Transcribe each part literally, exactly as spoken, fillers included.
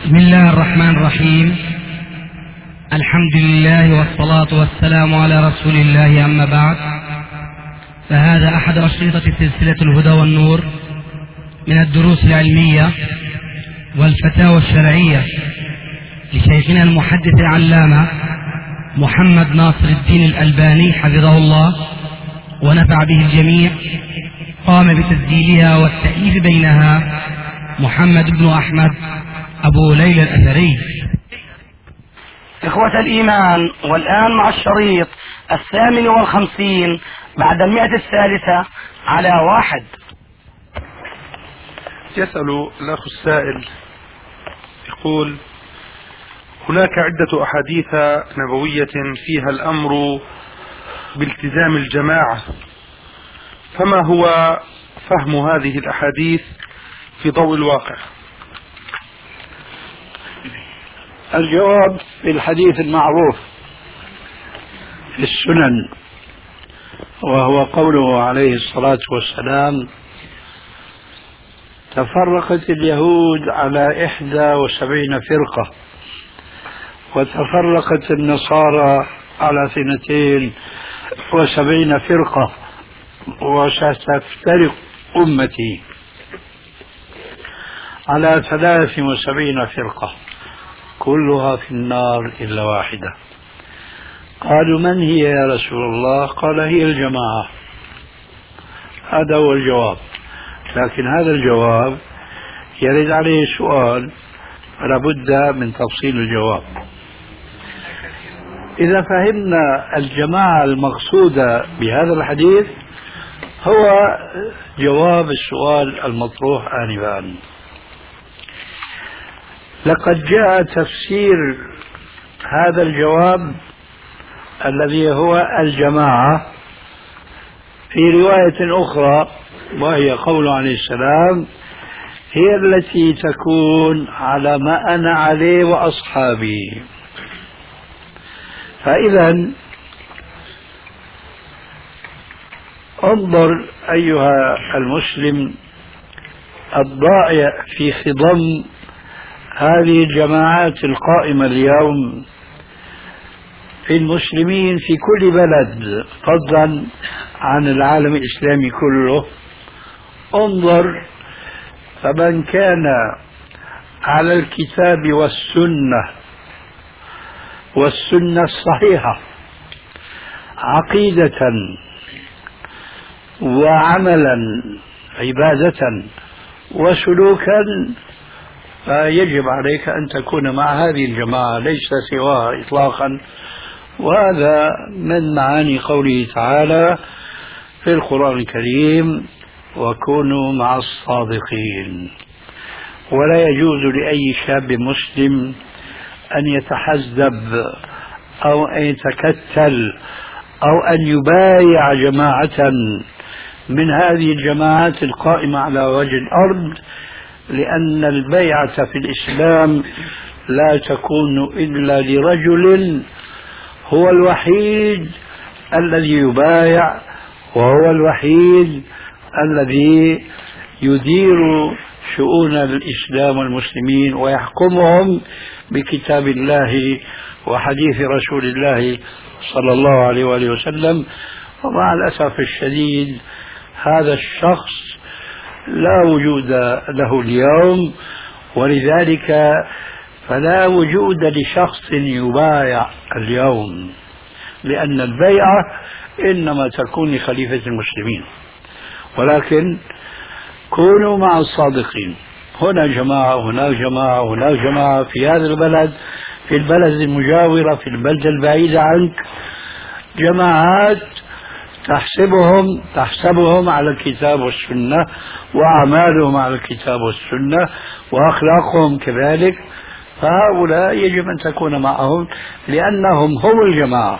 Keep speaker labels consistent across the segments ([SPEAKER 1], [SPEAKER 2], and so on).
[SPEAKER 1] بسم الله الرحمن الرحيم. الحمد لله والصلاة والسلام على رسول الله، أما بعد، فهذا أحد أشرطة سلسلة الهدى والنور من الدروس العلمية والفتاوى الشرعية لشيخنا المحدث العلامة محمد ناصر الدين الألباني حفظه الله ونفع به الجميع. قام بتسجيلها والتأليف بينها محمد بن أحمد أبو ليلى الأثري.
[SPEAKER 2] إخوة الإيمان، والآن مع الشريط الثامن والخمسين بعد المئة الثالثة على واحد.
[SPEAKER 3] يسأل الأخ السائل يقول: هناك عدة أحاديث نبوية فيها الأمر بالتزام الجماعة، فما هو فهم هذه الأحاديث في ضوء الواقع؟
[SPEAKER 4] الجواب في الحديث المعروف في السنن، وهو قوله عليه الصلاة والسلام: تفرقت اليهود على إحدى وسبعين فرقة، وتفرقت النصارى على اثنتين وسبعين فرقة، وستفترق أمتي على ثلاث وسبعين فرقة كلها في النار إلا واحدة. قالوا: من هي يا رسول الله؟ قال: هي الجماعة. هذا هو الجواب، لكن هذا الجواب يرد عليه سؤال، فلا بد من تفصيل الجواب. إذا فهمنا الجماعة المقصودة بهذا الحديث هو جواب السؤال المطروح آنفا. لقد جاء تفسير هذا الجواب الذي هو الجماعة في رواية أخرى، وهي قول عليه السلام: هي التي تكون على ما أنا عليه وأصحابي. فإذا انظر أيها المسلم الضائع في خضم هذه الجماعات القائمة اليوم في المسلمين في كل بلد، فضلا عن العالم الإسلامي كله. انظر، فمن كان على الكتاب والسنة والسنة الصحيحة عقيدة وعملا عبادة وسلوكا، فيجب عليك أن تكون مع هذه الجماعة ليس سواها إطلاقا. وهذا من معاني قوله تعالى في القرآن الكريم: وكونوا مع الصادقين. ولا يجوز لأي شاب مسلم أن يتحزب أو أن يتكتل أو أن يبايع جماعة من هذه الجماعات القائمة على وجه الأرض، لأن البيعة في الإسلام لا تكون إلا لرجل هو الوحيد الذي يبايع، وهو الوحيد الذي يدير شؤون الإسلام والمسلمين ويحكمهم بكتاب الله وحديث رسول الله صلى الله عليه وآله وسلم. ومع الأسف الشديد هذا الشخص لا وجود له اليوم، ولذلك فلا وجود لشخص يبايع اليوم، لأن البيعة إنما تكون لخليفة المسلمين. ولكن كونوا مع الصادقين، هنا جماعة هناك جماعة هناك جماعة، في هذا البلد في البلد المجاورة في البلدة البعيدة عنك جماعات تحسبهم تحسبهم على الكتاب والسنة، وأعمالهم على الكتاب والسنة، وأخلاقهم كذلك. فهؤلاء يجب أن تكون معهم لأنهم هم الجماعة،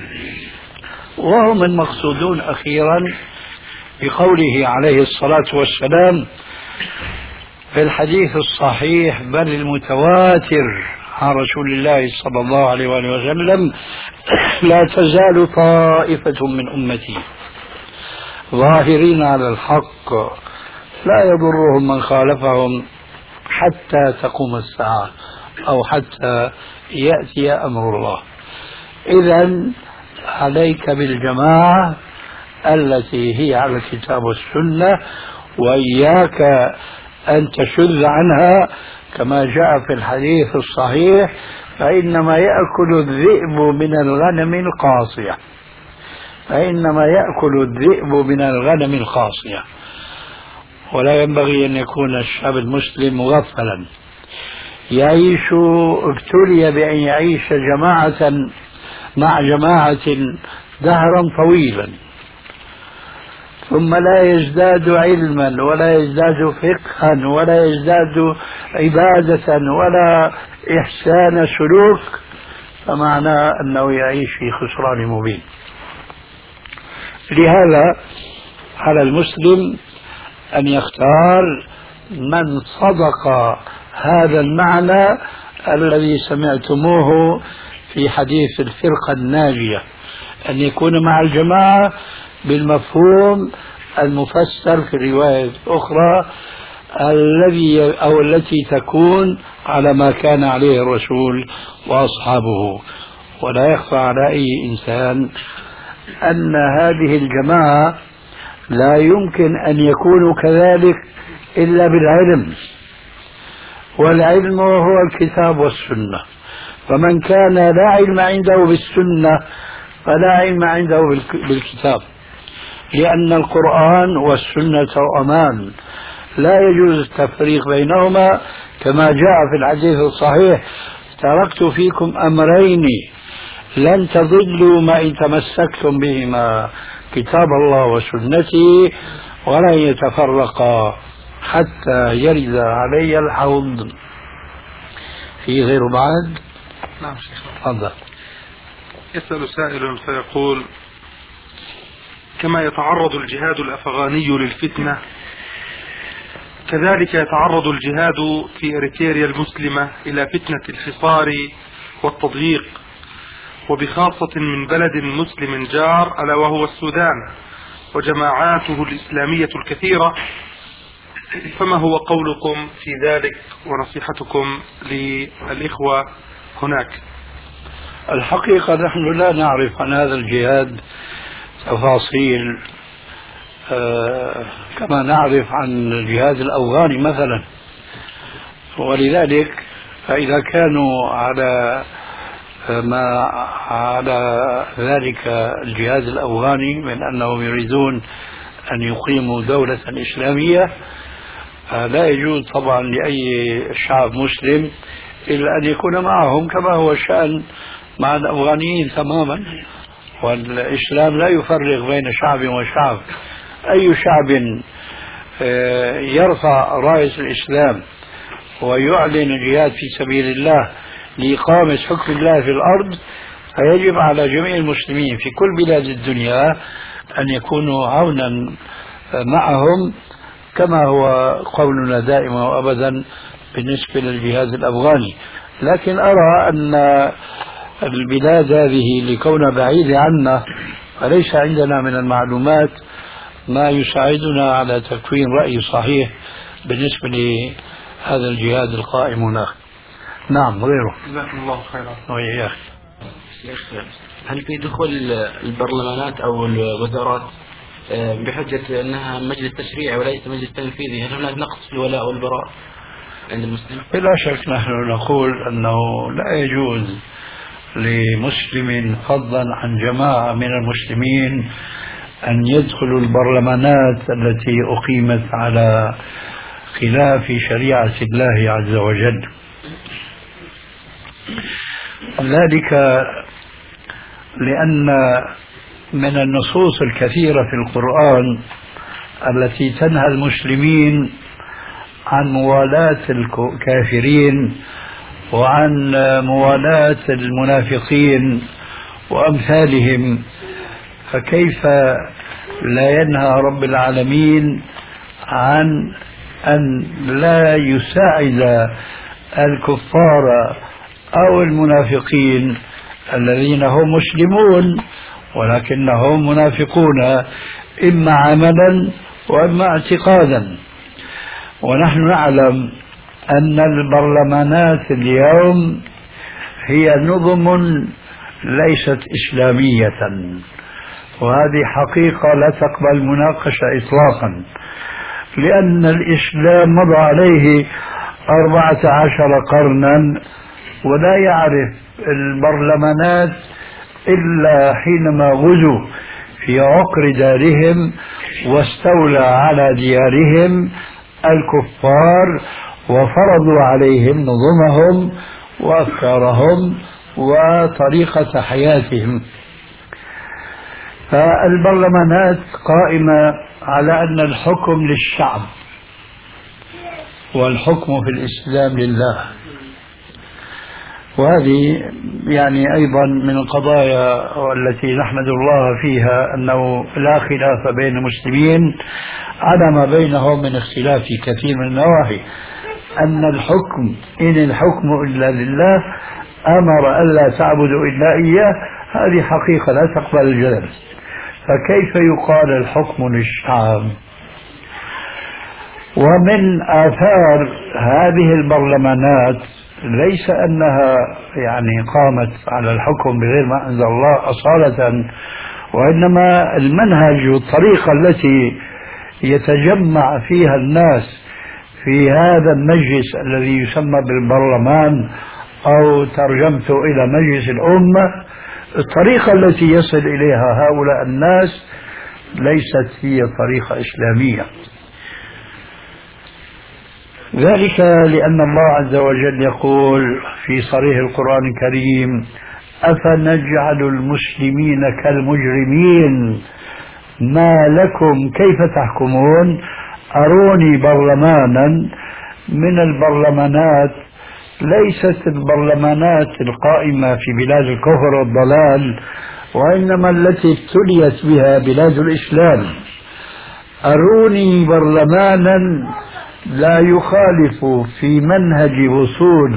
[SPEAKER 4] وهم المقصودون أخيرا بقوله عليه الصلاة والسلام في الحديث الصحيح بل المتواتر عن رسول الله صلى الله عليه وسلم: لا تزال طائفة من أمتي ظاهرين على الحق لا يضرهم من خالفهم حتى تقوم الساعة أو حتى يأتي أمر الله. إذن عليك بالجماعة التي هي على الكتاب والسنة، وإياك أن تشذ عنها كما جاء في الحديث الصحيح: فإنما يأكل الذئب من الغنم القاصية، فإنما يأكل الذئب من الغنم القاصية. ولا ينبغي أن يكون الشعب المسلم مغفلا يعيش، ابتلي بأن يعيش جماعة مع جماعة دهرا طويلا، ثم لا يزداد علما ولا يزداد فقها ولا يزداد عبادة ولا إحسان سلوك، فمعنى أنه يعيش في خسران مبين. لهذا على المسلم أن يختار من صدق هذا المعنى الذي سمعتموه في حديث الفرقة الناجية، أن يكون مع الجماعة بالمفهوم المفسر في الرواية الأخرى الذي أو التي تكون على ما كان عليه الرسول وأصحابه. ولا يخفى على أي إنسان أن هذه الجماعة لا يمكن أن يكونوا كذلك إلا بالعلم، والعلم هو الكتاب والسنة، فمن كان لا علم عنده بالسنة فلا علم عنده بالكتاب، لأن القرآن والسنة أمان، لا يجوز التفريق بينهما، كما جاء في الحديث الصحيح: تركت فيكم أمرين لن تضلوا ما إن تمسكتم بهما، كتاب الله وسنتي، ولن يتفرقا حتى يرد علي الحوض. في غير بعد؟
[SPEAKER 3] نعم شيخ.
[SPEAKER 4] تفضل.
[SPEAKER 3] يسأل سائل فيقول: كما يتعرض الجهاد الأفغاني للفتنة، كذلك يتعرض الجهاد في إريتريا المسلمة إلى فتنة الحصار والتضييق، وبخاصة من بلد مسلم جار ألا وهو السودان وجماعاته الإسلامية الكثيرة، فما هو قولكم في ذلك ونصيحتكم للإخوة هناك؟
[SPEAKER 4] الحقيقة نحن لا نعرف عن هذا الجهاد تفاصيل آه كما نعرف عن الجهاد الأفغاني مثلا، ولذلك فإذا كانوا على ما على ذلك الجهاد الأفغاني من أنهم يريدون أن يقيموا دولة إسلامية، لا يجوز طبعا لأي شعب مسلم إلا أن يكون معهم، كما هو الشأن مع الأفغانيين تماما. والإسلام لا يفرق بين شعب وشعب، أي شعب يرفع راية الإسلام ويعلن الجهاد في سبيل الله لإقامة حكم الله في الأرض، فيجب على جميع المسلمين في كل بلاد الدنيا أن يكونوا عونا معهم، كما هو قولنا دائما وأبدا بالنسبة للجهاد الأفغاني. لكن أرى أن البلاد هذه لكونها بعيدة عنا فليس عندنا من المعلومات ما يساعدنا على تكوين رأي صحيح بالنسبة لهذا الجهاد القائم هناك. نعم غيره.
[SPEAKER 3] جزاكم الله خيرا.
[SPEAKER 4] وإياك.
[SPEAKER 5] هل في دخول البرلمانات أو الوزارات بحجة أنها مجلس تشريعي وليس مجلس تنفيذي، هل هناك نقص في الولاء والبراء عند المسلم؟
[SPEAKER 4] بلا شك نحن نقول أنه لا يجوز لمسلم فضلا عن جماعة من المسلمين أن يدخلوا البرلمانات التي أقيمت على خلاف شريعة الله عز وجل. ذلك لأن من النصوص الكثيرة في القرآن التي تنهى المسلمين عن موالاة الكافرين وعن موالاة المنافقين وأمثالهم، فكيف لا ينهى رب العالمين عن أن لا يساعد الكفار أو المنافقين الذين هم مسلمون ولكنهم منافقون إما عملا وإما اعتقادا. ونحن نعلم أن البرلمانات اليوم هي نظم ليست إسلامية، وهذه حقيقة لا تقبل مناقشة إطلاقا، لأن الإسلام مضى عليه أربعة عشر قرنا ولا يعرف البرلمانات إلا حينما غزوا في عقر دارهم واستولى على ديارهم الكفار وفرضوا عليهم نظمهم وأفكارهم وطريقة حياتهم. فالبرلمانات قائمة على أن الحكم للشعب والحكم في الإسلام لله، وهذه يعني أيضا من القضايا التي نحمد الله فيها أنه لا خلاف بين المسلمين على ما بينهم من اختلاف في كثير من النواحي، أن الحكم إن الحكم إلا لله، أمر ألا تعبدوا إلا إياه، هذه حقيقة لا تقبل الجدل. فكيف يقال الحكم للشعب؟ ومن آثار هذه البرلمانات ليس أنها يعني قامت على الحكم بغير ما أنزل الله أصالة، وإنما المنهج والطريقة التي يتجمع فيها الناس في هذا المجلس الذي يسمى بالبرلمان أو ترجمته إلى مجلس الأمة، الطريقة التي يصل إليها هؤلاء الناس ليست هي طريقة إسلامية. ذلك لأن الله عز وجل يقول في صريح القرآن الكريم: أفنجعل المسلمين كالمجرمين ما لكم كيف تحكمون. أروني برلمانا من البرلمانات ليست البرلمانات القائمة في بلاد الكفر والضلال، وإنما التي ابتليت بها بلاد الإسلام. أروني برلمانا لا يخالف في منهج وصول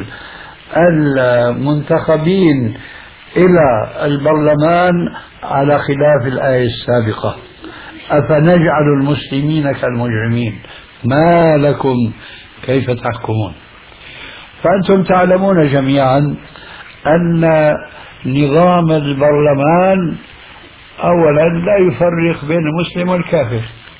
[SPEAKER 4] المنتخبين إلى البرلمان على خلاف الآية السابقة: أفنجعل المسلمين كالمجرمين ما لكم كيف تحكمون. فأنتم تعلمون جميعا أن نظام البرلمان أولا لا يفرق بين المسلم والكافر،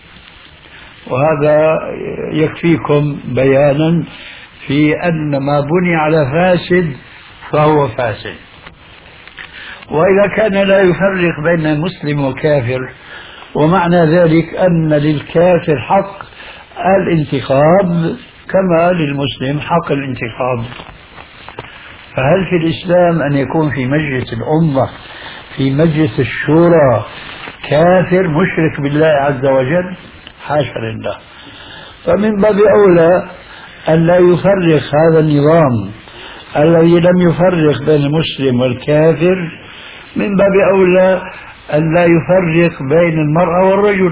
[SPEAKER 4] وهذا يكفيكم بيانا في أن ما بني على فاسد فهو فاسد. وإذا كان لا يفرق بين مسلم وكافر، ومعنى ذلك أن للكافر حق الانتخاب كما للمسلم حق الانتخاب. فهل في الإسلام أن يكون في مجلس الأمة في مجلس الشورى كافر مشرك بالله عز وجل؟ حاشا لله. فمن باب أولى أن لا يفرق هذا النظام الذي لم يفرق بين المسلم والكافر، من باب أولى أن لا يفرق بين المرأة والرجل.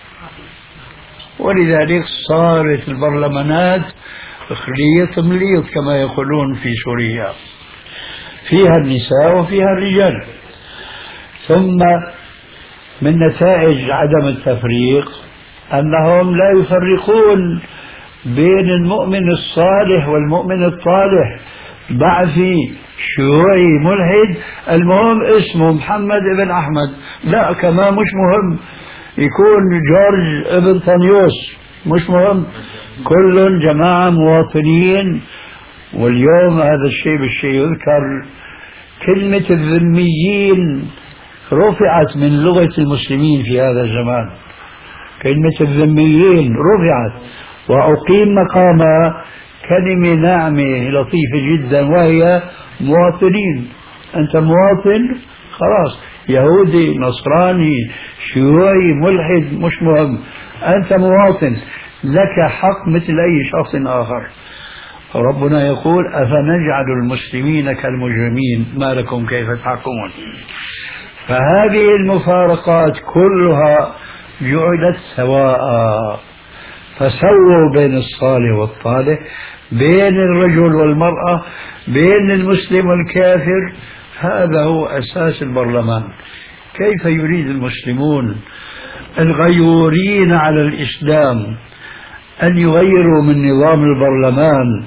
[SPEAKER 4] ولذلك صارت البرلمانات خليط مليط كما يقولون في سوريا، فيها النساء وفيها الرجال. ثم من نتائج عدم التفريق أنهم لا يفرقون بين المؤمن الصالح والمؤمن الطالح، بعثي شيوعي ملحد المهم اسمه محمد ابن أحمد، لا كمان مش مهم يكون جورج ابن طنيوس، مش مهم، كل جماعة مواطنين. واليوم هذا الشيء بالشيء يذكر، كلمة الذميين رفعت من لغة المسلمين في هذا الزمان، كلمة الذميين رفعت وأقيم مقامها كلمة ناعمة لطيفة جدا، وهي مواطنين. أنت مواطن خلاص، يهودي نصراني شيوعي ملحد مش مهم، أنت مواطن لك حق مثل أي شخص آخر. ربنا يقول: أفنجعل المسلمين كالمجرمين ما لكم كيف تحكمون. فهذه المفارقات كلها جعلت سواء، فسووا بين الصالح والطالح، بين الرجل والمرأة، بين المسلم والكافر. هذا هو أساس البرلمان. كيف يريد المسلمون الغيورين على الإسلام أن يغيروا من نظام البرلمان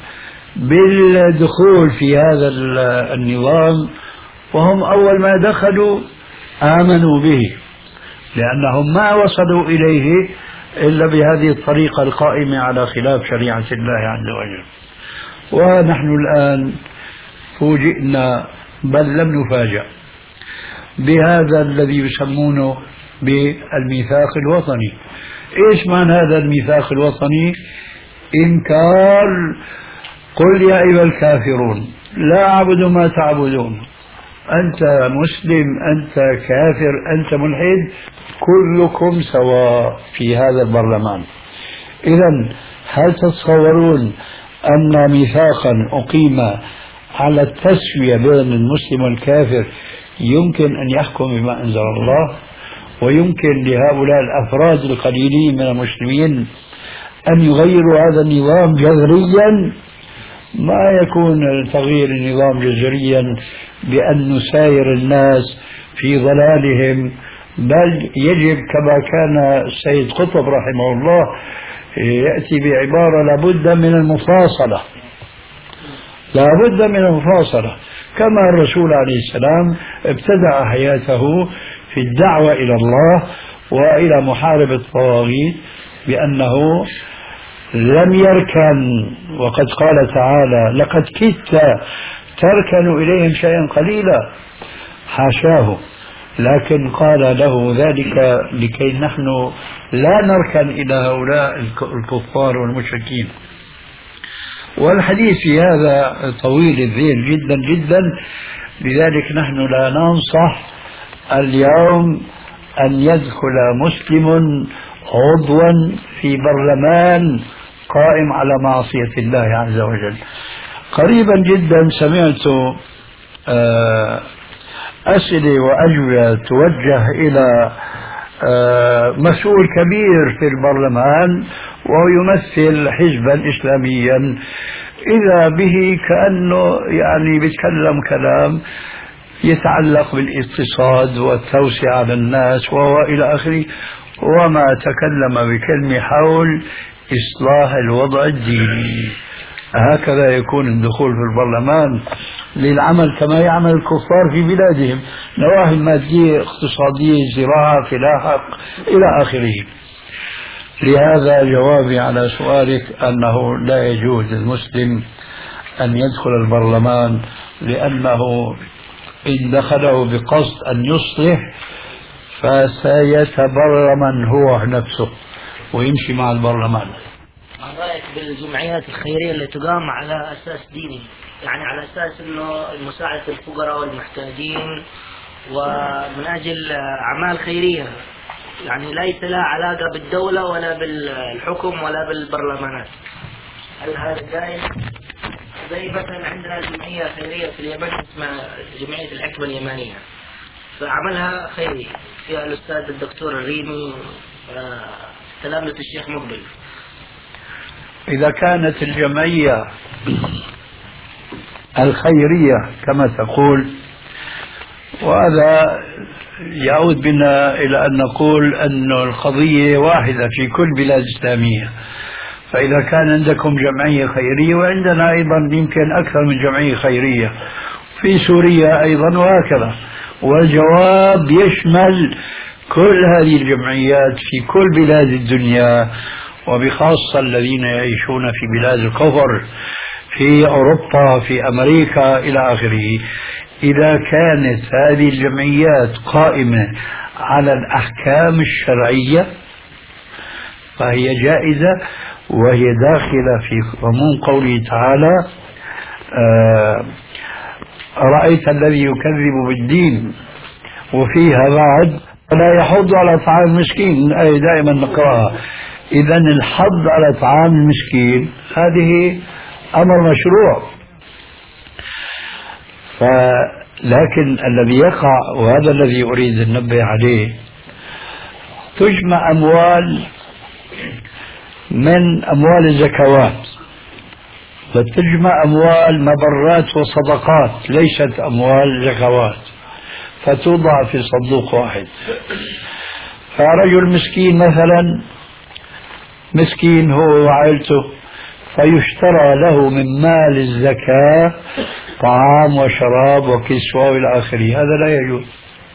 [SPEAKER 4] بالدخول في هذا النظام، وهم أول ما دخلوا آمنوا به، لأنهم ما وصلوا إليه إلا بهذه الطريقة القائمة على خلاف شريعة الله عز وجل. ونحن الآن فوجئنا بل لم نفاجأ بهذا الذي يسمونه بالميثاق الوطني. إيش معنى هذا الميثاق الوطني؟ إنكار قل يا أيها الكافرون لا أعبد ما تعبدون، أنت مسلم، أنت كافر، أنت ملحد، كلكم سواء في هذا البرلمان. إذن هل تتصورون أن ميثاقا أقيم على التسوية بين المسلم والكافر يمكن أن يحكم بما أنزل الله، ويمكن لهؤلاء الأفراد القليلين من المسلمين أن يغيروا هذا النظام جذريا؟ ما يكون تغيير النظام جذريا بأن نساير الناس في ضلالهم، بل يجب كما كان السيد قطب رحمه الله يأتي بعبارة لابد من المفاصلة، لابد من المفاصلة، كما الرسول عليه السلام ابتدع حياته في الدعوة إلى الله وإلى محاربة الطواغيت بأنه لم يركن، وقد قال تعالى لقد كدت تركن إليهم شيئا قليلا، حاشاه، لكن قال له ذلك لكي نحن لا نركن إلى هؤلاء الكفار والمشركين. والحديث في هذا طويل الذيل جدا جدا، لذلك نحن لا ننصح اليوم أن يدخل مسلم عضوا في برلمان قائم على معصية الله عز وجل. قريبا جدا سمعت أسئلة وأجوبة توجه إلى مسؤول كبير في البرلمان وهو يمثل حزبا إسلاميا، إذا به كأنه يعني بيتكلم كلام يتعلق بالاقتصاد والتوسعة على الناس وهو إلى آخره، وما تكلم بكلمة حول إصلاح الوضع الديني. هكذا يكون الدخول في البرلمان للعمل كما يعمل الكفار في بلادهم، نواحي مادية، اقتصادية، زراعة، فلاحة إلى آخره. لهذا جوابي على سؤالك أنه لا يجوز للمسلم أن يدخل البرلمان، لأنه إن دخله بقصد أن يصلح فسيتبرمن هو نفسه ويمشي مع البرلمان.
[SPEAKER 6] ما رأيك بالجمعيات الخيرية اللي تقام على أساس ديني، يعني على أساس أنه مساعدة الفقراء والمحتاجين ومن أجل أعمال خيرية، يعني ليس لها علاقة بالدولة ولا بالحكم ولا بالبرلمانات؟ هل هذا جائز؟ زي مثلا عندنا جمعية خيرية في اليمن اسمها جمعية الحكمة اليمانية، فعملها خيري فيها الأستاذ الدكتور الريمي تلامذة الشيخ مقبل.
[SPEAKER 4] إذا كانت الجمعية الخيرية كما تقول، وهذا يعود بنا إلى أن نقول أن القضية واحدة في كل بلاد إسلامية، فإذا كان عندكم جمعية خيرية وعندنا أيضا يمكن أكثر من جمعية خيرية في سوريا أيضا وهكذا، والجواب يشمل كل هذه الجمعيات في كل بلاد الدنيا، وبخاصة الذين يعيشون في بلاد الكفر في أوروبا في أمريكا إلى آخره. إذا كانت هذه الجمعيات قائمة على الأحكام الشرعية فهي جائزة، وهي داخلة في ضمن قوله تعالى آه رأيت الذي يكذب بالدين، وفيها بعد لا يحض على طعام المسكين، أي دائما نقرأها. إذن الحض على طعام المسكين هذه أمر مشروع، لكن الذي يقع وهذا الذي أريد أن ننبه عليه، تجمع أموال من أموال الزكوات وتجمع أموال مبرات وصدقات ليست أموال زكوات، فتوضع في صندوق واحد. فرجل مسكين مثلا مسكين هو وعائلته، فيشترى له من مال الزكاة طعام وشراب وكسوة إلى آخره، هذا لا يجوز.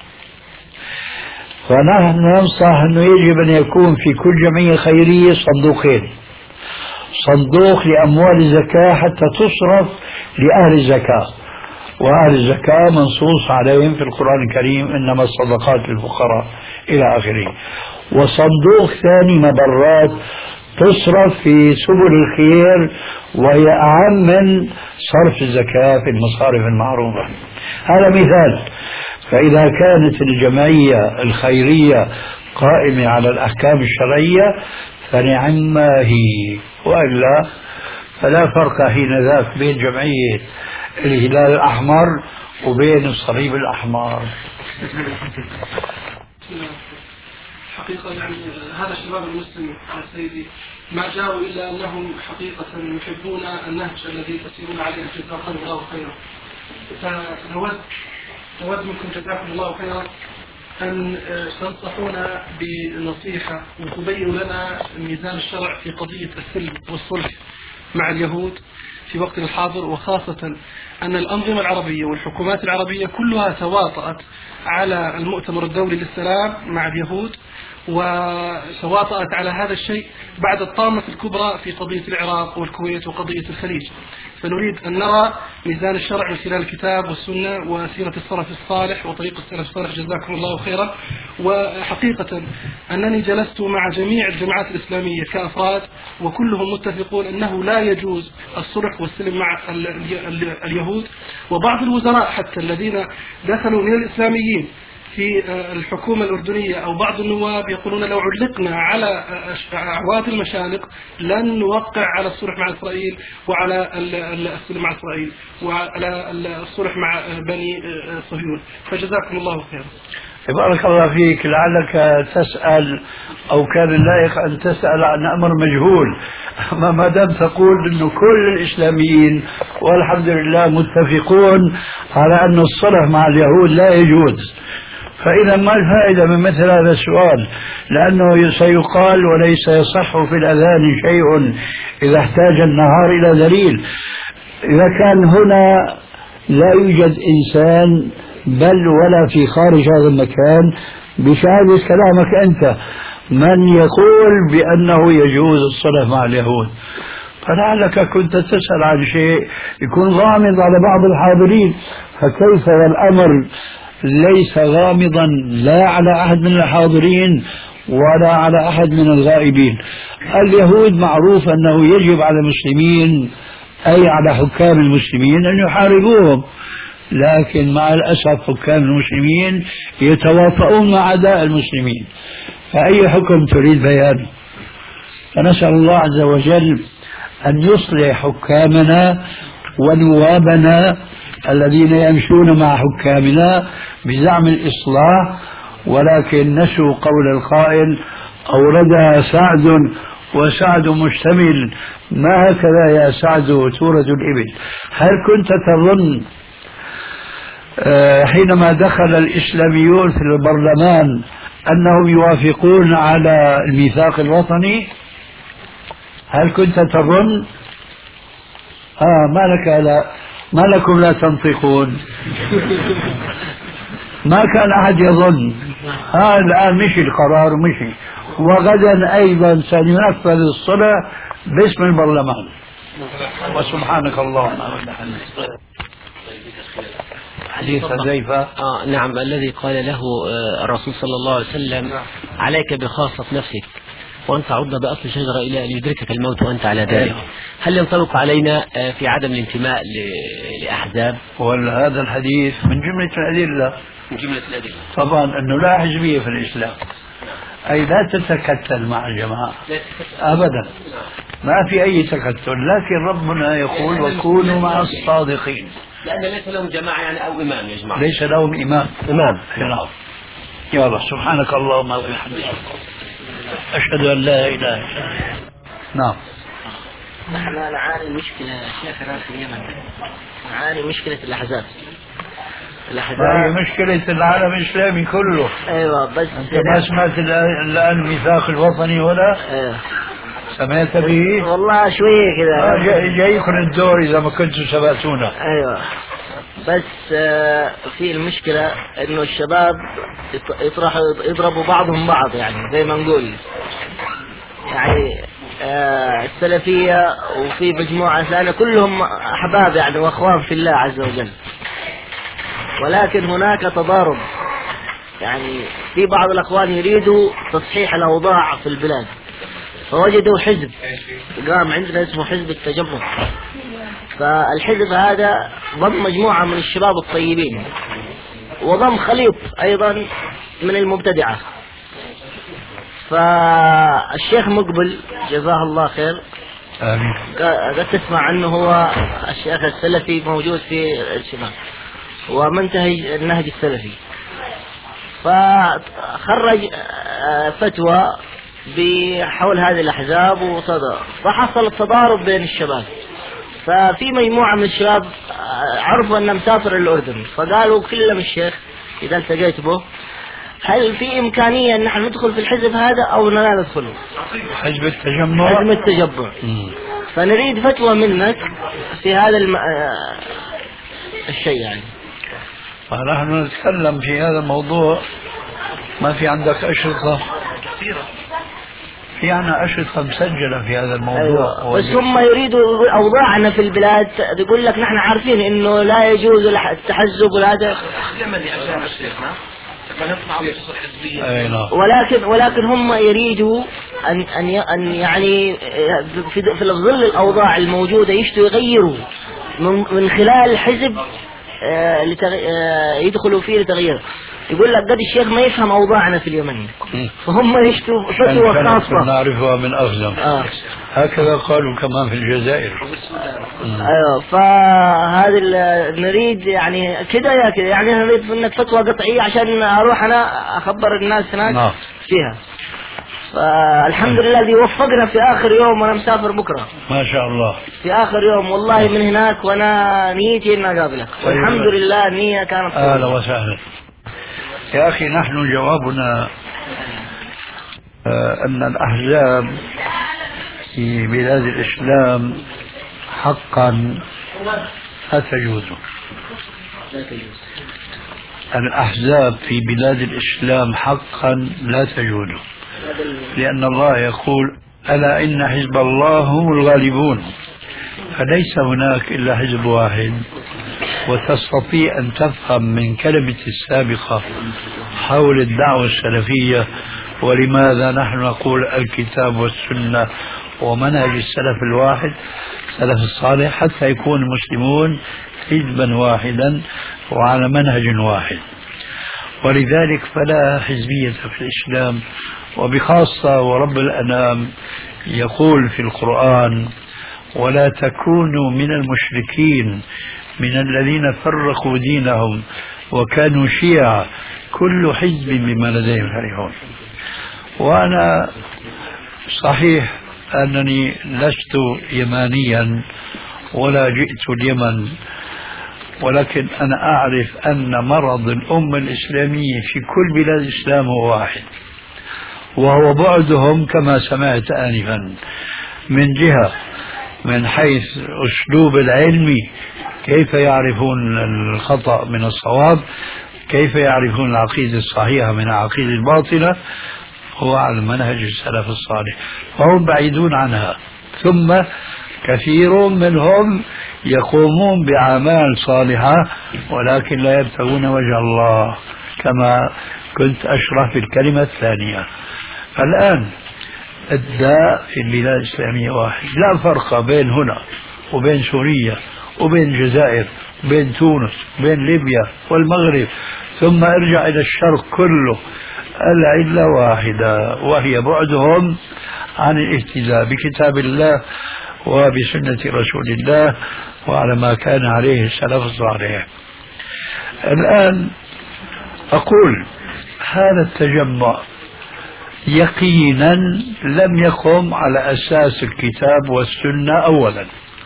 [SPEAKER 4] فنحن ننصح أنه يجب أن يكون في كل جمعية خيرية صندوقين: صندوق لأموال الزكاة حتى تصرف لأهل الزكاة، وأهل الزكاة منصوص عليهم في القرآن الكريم إنما الصدقات للفقراء إلى آخره، وصندوق ثاني مبرات تصرف في سبل الخير، وهي أهم من صرف الزكاة في المصارف المعروفة. هذا مثال. فإذا كانت الجمعية الخيرية قائمة على الأحكام الشرعية فنعم هي، وإلا فلا فرق حين ذاك بين جمعية الهلال الأحمر وبين الصليب الأحمر.
[SPEAKER 7] حقيقة يعني هذا الشباب المسلم يا سيدي ما جاءوا إلا أنهم حقيقة يحبون النهج الذي تسيرون عليه، جزاكم الله خيرا. فنود نود منكم جزاكم الله خيرا أن تنصحونا بنصيحة وتبينوا لنا ميزان الشرع في قضية السلم والصلح مع اليهود في وقتنا الحاضر، وخاصة أن الأنظمة العربية والحكومات العربية كلها تواطأت على المؤتمر الدولي للسلام مع اليهود، وتواطأت على هذا الشيء بعد الطامة الكبرى في قضية العراق والكويت وقضية الخليج. فنريد أن نرى ميزان الشرع من خلال الكتاب والسنة وسيرة السلف الصالح وطريق السلف الصالح جزاكم الله خيرا. وحقيقة أنني جلست مع جميع الجماعات الإسلامية كأفراد وكلهم متفقون أنه لا يجوز الصلح والسلم مع اليهود، وبعض الوزراء حتى الذين دخلوا من الإسلاميين في الحكومة الأردنية أو بعض النواب يقولون لو علقنا على أعواد المشانق لن نوقع على الصلح مع إسرائيل وعلى السلم مع إسرائيل وعلى الصلح مع بني صهيون. فجزاكم الله خيرا.
[SPEAKER 4] بارك الله فيك. لعلك تسأل أو كان اللائق أن تسأل عن أمر مجهول، ما دام تقول أنه كل الإسلاميين والحمد لله متفقون على أن الصلح مع اليهود لا يجوز، فإذا ما الفائدة من مثل هذا السؤال؟ لأنه سيقال وليس يصح في الأذان شيء إذا احتاج النهار إلى دليل. إذا كان هنا لا يوجد إنسان بل ولا في خارج هذا المكان بشهادة كلامك أنت من يقول بأنه يجوز الصلح مع اليهود، فلعلك كنت تسأل عن شيء يكون غامض على بعض الحاضرين، فكيف والأمر ليس غامضا لا على أحد من الحاضرين ولا على أحد من الغائبين. اليهود معروف أنه يجب على المسلمين أي على حكام المسلمين أن يحاربوهم، لكن مع الأسف حكام المسلمين يتواطؤون مع أعداء المسلمين، فأي حكم تريد بيانه؟ فنسأل الله عز وجل أن يصلح حكامنا ونوابنا الذين يمشون مع حكامنا بزعم الإصلاح، ولكن نسوا قول القائل أوردها سعد وسعد مشتمل، ما هكذا يا سعد تورد الإبل. هل كنت تظن حينما دخل الإسلاميون في البرلمان أنهم يوافقون على الميثاق الوطني؟ هل كنت تظن؟ آه ما لك لا ما لكم لا تنطقون؟ ما كان أحد يظن. ها الآن مشي القرار مشي، وغدا أيضا سننفذ الصلح باسم البرلمان. وسبحانك اللهم وبحمدك. حديث حذيفة
[SPEAKER 8] آه نعم الذي قال له آه الرسول صلى الله عليه وسلم عليك بخاصة نفسك وأن تعض بأصل شجرة إلى أن يدركك الموت وأنت على ذلك. هل ينطبق علينا آه في عدم الانتماء لأحزاب؟
[SPEAKER 4] وهذا الحديث من جملة الأدلة،
[SPEAKER 8] من جملة الأدلة
[SPEAKER 4] طبعا أنه لا حزبية في الإسلام، أي لا تتكتل مع الجماعة أبدا، ما في أي تكتل، لكن ربنا يقول وكونوا مع الصادقين،
[SPEAKER 8] لأن ليس لهم جماعة يعني أو إمام يا جماعة،
[SPEAKER 4] ليس لهم إمام
[SPEAKER 8] إمام.
[SPEAKER 4] نعم. يا الله سبحانك اللهم وبحمدك أشهد أن لا إله إلا أنت. نعم.
[SPEAKER 6] نحن نعاني مشكلة يا شيخنا في اليمن، نعاني مشكلة الأحزاب.
[SPEAKER 4] الأحزاب هي مشكلة العالم الإسلامي كله.
[SPEAKER 6] أيوة بس
[SPEAKER 4] أنت ما سمعت الآن الميثاق الوطني ولا؟
[SPEAKER 6] أيوة
[SPEAKER 4] سمعت به؟
[SPEAKER 6] والله شوية كذا.
[SPEAKER 4] آه جاي جايكم الدور إذا ما كنتوا سبقتونا.
[SPEAKER 6] أيوة بس آه في المشكلة إنه الشباب يطرحوا يضربوا بعضهم بعض يعني زي ما نقول يعني آه السلفية وفي مجموعة ثانية كلهم أحباب يعني وأخوان في الله عز وجل، ولكن هناك تضارب يعني في بعض الأخوان يريدوا تصحيح الأوضاع في البلاد، فوجدوا حزب قام عندنا اسمه حزب التجمع. فالحزب هذا ضم مجموعة من الشباب الطيبين وضم خليط أيضا من المبتدعة. فالشيخ مقبل جزاه الله خير
[SPEAKER 4] آمين
[SPEAKER 6] قد تسمع عنه، هو الشيخ السلفي موجود في الشباب ومنتهج النهج السلفي، فخرج فتوى بحول هذه الأحزاب وصدر، فحصل التضارب بين الشباب. ففي مجموعة من الشباب عرفوا أنه مسافر الأردن، فقالوا كلم الشيخ إذا التقيت به هل في إمكانية أن نحن ندخل في الحزب هذا أو لا ندخل
[SPEAKER 4] حزب التجمع؟
[SPEAKER 6] حزب التجمع. فنريد فتوى منك في هذا الم... الشيء يعني.
[SPEAKER 4] فنحن نتكلم في هذا الموضوع. ما في عندك أشرطة؟ في عنا أشرطة مسجلة في هذا الموضوع.
[SPEAKER 6] أيوة. بس هم يريدوا أوضاعنا في البلاد، يقول لك نحن عارفين إنه لا يجوز التحزب ولا هذا، ولكن ولكن هم يريدوا أن أن أن يعني في في ظل الأوضاع الموجودة يشتوا يغيروا من من خلال حزب يدخلوا فيه لتغيير. يقول لك قد الشيخ ما يفهم أوضاعنا في اليمن، فهم يشتوا فتوى خاصة
[SPEAKER 4] نعرفها من أغزم.
[SPEAKER 6] آه.
[SPEAKER 4] هكذا قالوا كمان في الجزائر.
[SPEAKER 6] ايوه فهذا نريد يعني كده يا كده يعني نريد منك فتوى قطعية عشان اروح انا اخبر الناس هناك
[SPEAKER 4] نعم.
[SPEAKER 6] فيها. فالحمد لله الذي وفقنا في اخر يوم، وانا مسافر بكره
[SPEAKER 4] ما شاء الله
[SPEAKER 6] في اخر يوم والله من هناك، وانا نيتي ان اقابلك والحمد لله النية كانت
[SPEAKER 4] اهلا وسهلا. يا اخي نحن جوابنا ان الاحزاب في بلاد الإسلام حقا لا تجوز. الأحزاب في بلاد الإسلام حقا لا تجوز، لأن الله يقول ألا إن حزب الله هم الغالبون، فليس هناك إلا حزب واحد. وتستطيع أن تفهم من كلمة السابقة حول الدعوة السلفية ولماذا نحن نقول الكتاب والسنة ومنهج السلف الواحد السلف الصالح، حتى يكون المسلمون حزبا واحدا وعلى منهج واحد. ولذلك فلا حزبية في الإسلام، وبخاصة ورب الأنام يقول في القرآن ولا تكونوا من المشركين من الذين فرقوا دينهم وكانوا شيعا كل حزب بما لديهم فرحون. وأنا صحيح أنني لست يمانيا ولا جئت اليمن، ولكن أنا أعرف أن مرض الأمة الإسلامية في كل بلاد الإسلام هو واحد، وهو بعدهم كما سمعت آنفا من جهة من حيث أسلوب العلمي، كيف يعرفون الخطأ من الصواب، كيف يعرفون العقيدة الصحيحة من العقيدة الباطلة، هو على منهج السلف الصالح، فهم بعيدون عنها. ثم كثير منهم يقومون بأعمال صالحة ولكن لا يبتغون وجه الله، كما كنت أشرح في الكلمة الثانية. الآن الداء في البلاد الإسلامية واحد، لا فرق بين هنا وبين سوريا وبين الجزائر وبين تونس وبين ليبيا والمغرب، ثم ارجع إلى الشرق كله، العلة واحدة وهي بعدهم عن الاهتداء بكتاب الله وبسنة رسول الله وعلى ما كان عليه السلف الصالح. الآن أقول هذا التجمع يقينا لم يقم على أساس الكتاب والسنة أولا،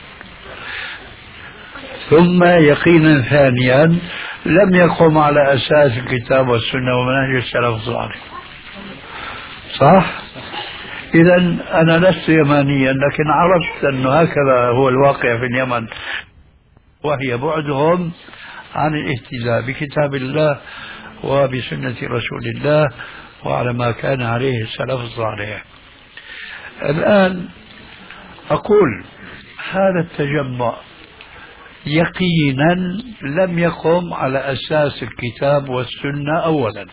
[SPEAKER 4] ثم يقينا ثانيا لم يقم على أساس الكتاب والسنة ومنهج السلف الصالح. صح؟ إذا أنا لست يمانيا، لكن عرفت أنه هكذا هو الواقع في اليمن، وهي بعدهم عن الاهتداء بكتاب الله وبسنة رسول الله وعلى ما كان عليه السلف الصالح. الآن أقول هذا التجمع يقينا لم يقم على أساس الكتاب والسنة أولا،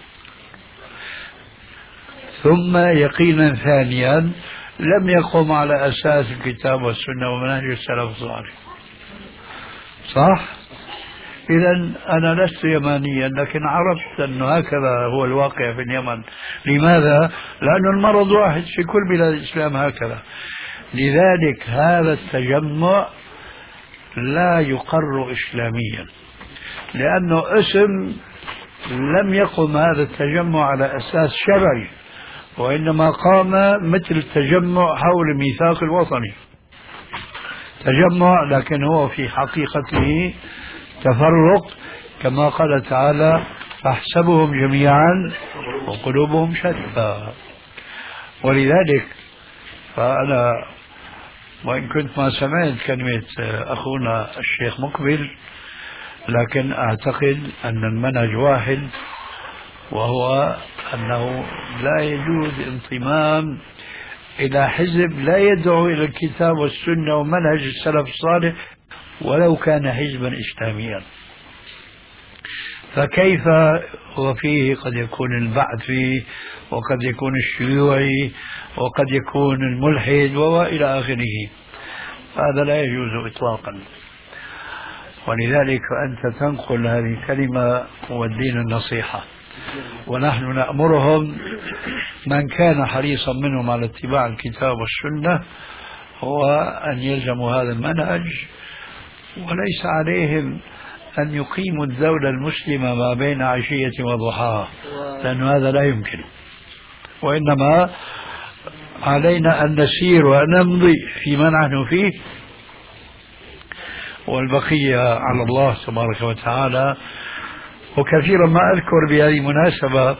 [SPEAKER 4] ثم يقينا ثانيا لم يقم على أساس الكتاب والسنة ومنهج السلف الصالح. صح؟ إذا أنا لست يمانيا، لكن عرفت أنه هكذا هو الواقع في اليمن. لماذا؟ لأن المرض واحد في كل بلاد الإسلام هكذا. لذلك هذا التجمع لا يقر إسلاميا، لأنه اسم لم يقم هذا التجمع على أساس شرعي، وإنما قام مثل التجمع حول الميثاق الوطني، تجمع لكن هو في حقيقته تفرق، كما قال تعالى فاحسبهم جميعا وقلوبهم شتى. ولذلك فأنا وإن كنت ما سمعت كلمة أخونا الشيخ مقبل، لكن أعتقد أن المنهج واحد، وهو أنه لا يجوز انضمام إلى حزب لا يدعو إلى الكتاب والسنة ومنهج السلف الصالح ولو كان حزبا إسلاميا. فكيف وفيه قد يكون البعثي وقد يكون الشيوعي وقد يكون الملحد وإلى آخره، هذا لا يجوز إطلاقا. ولذلك أنت تنقل هذه الكلمة والدين النصيحة، ونحن نأمرهم من كان حريصا منهم على اتباع الكتاب والسنة هو أن يلزموا هذا المنهج، وليس عليهم أن يقيموا الدولة المسلمة ما بين عشية وضحاها، لأن هذا لا يمكن. وإنما علينا أن نسير ونمضي فيما نحن فيه، والبقية على الله تبارك وتعالى. وكثيرا ما أذكر بهذه المناسبة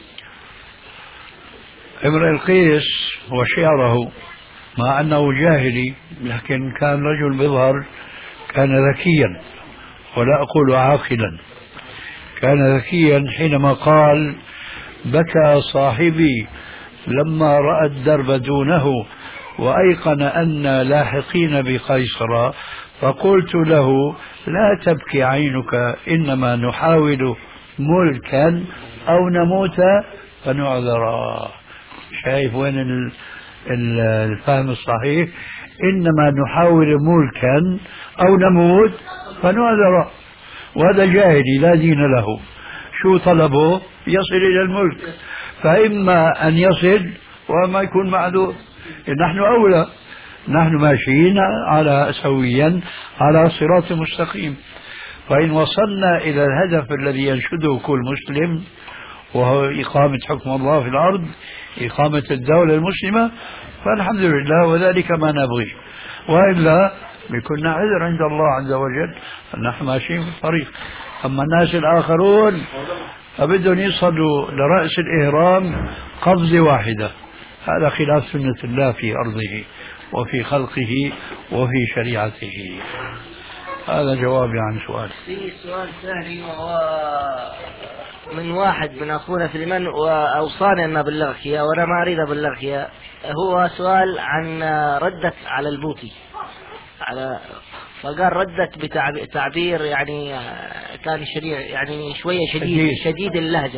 [SPEAKER 4] امرئ القيس وشعره، مع أنه جاهلي لكن كان رجل بظهر، كان ذكيا ولا أقول عاقلا، كان ذكيا حينما قال بكى صاحبي لما رأى الدرب دونه وأيقن أن لاحقين بقيصر، فقلت له لا تبكي عينك، إنما نحاول ملكا أو نموت فنعذرا. شايف وين الفهم الصحيح؟ إنما نحاول ملكا أو نموت فنعذرا. وهذا جاهلي لا دين له، شو طلبه؟ يصل إلى الملك، فإما أن يصل وما يكون معذور. نحن أولى، نحن ماشيين على سويا على صراط مستقيم. فإن وصلنا إلى الهدف الذي ينشده كل مسلم، وهو إقامة حكم الله في الأرض، إقامة الدولة المسلمة، فالحمد لله، وذلك ما نبغي. وإلا بكنا عذر عند الله عز وجل أن نحن ماشيين في الطريق. أما الناس الآخرون فبدهم يصلوا لرأس الإهرام قفزة واحدة، هذا خلاف سنة الله في أرضه وفي خلقه وفي شريعته. هذا جوابي عن سؤال.
[SPEAKER 6] في سؤال ثاني، وهو من واحد من أخونا في اليمن وأوصاني أن أبلغك إياه وأنا ما أريد أبلغك إياه. هو سؤال عن ردك على البوطي، على فقال ردك بتعبير يعني كان شريع، يعني شوية شديد شديد اللهجة.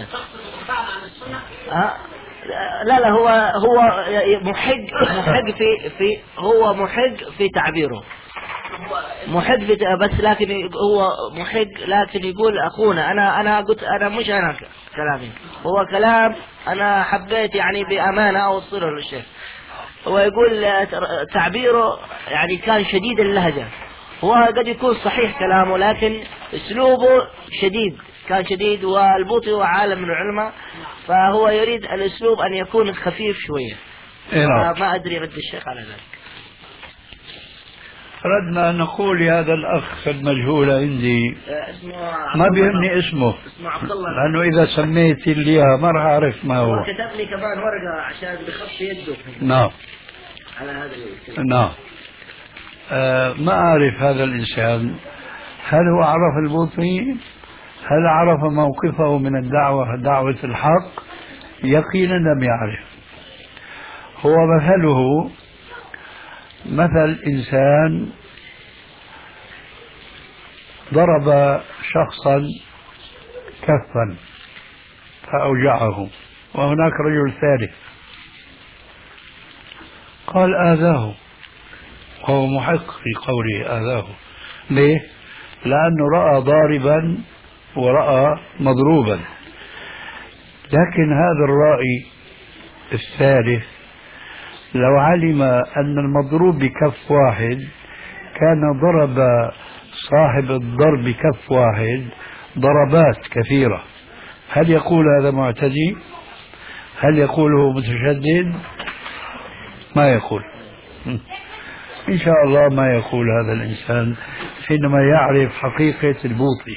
[SPEAKER 6] لا لا هو هو محق محق في في هو محق في تعبيره، محق في بس لكن هو محق، لكن يقول أخونا أنا أنا قلت أنا مش أنا كلامي، هو كلام أنا حبيت يعني بأمانة أوصله للشيخ. هو يقول تعبيره يعني كان شديد اللهجة، هو قد يكون صحيح كلامه لكن أسلوبه شديد، كان شديد. والبوطي هو عالم من العلماء، فهو يريد الأسلوب أن يكون خفيف شوية. ما أدري رد الشيخ على ذلك.
[SPEAKER 4] أردنا أن نقول لهذا الأخ المجهول عندي
[SPEAKER 6] اسمه
[SPEAKER 4] ما بيهمني اسمه،
[SPEAKER 6] اسمه عبد الله،
[SPEAKER 4] لأنه إذا سميت لي إياها ما راح أعرف ما هو.
[SPEAKER 6] هو كتب لي كمان ورقة عشان بخط يده.
[SPEAKER 4] نعم
[SPEAKER 6] على هذا الكلام.
[SPEAKER 4] نعم. آه ما أعرف هذا الإنسان، هل هو عرف البوطي؟ هل عرف موقفه من الدعوة دعوة الحق؟ يقينا لم يعرف. هو مثله مثل إنسان ضرب شخصا كفا فأوجعه، وهناك رجل ثالث قال آذاه، وهو محق في قوله آذاه. ليه؟ لأنه رأى ضاربا ورأى مضروبا، لكن هذا الرائي الثالث لو علم أن المضروب بكف واحد كان ضرب صاحب الضرب بكف واحد ضربات كثيرة. هل يقول هذا معتدي؟ هل يقوله متشدد؟ ما يقول. إن شاء الله ما يقول هذا الإنسان حينما يعرف حقيقة البوطي.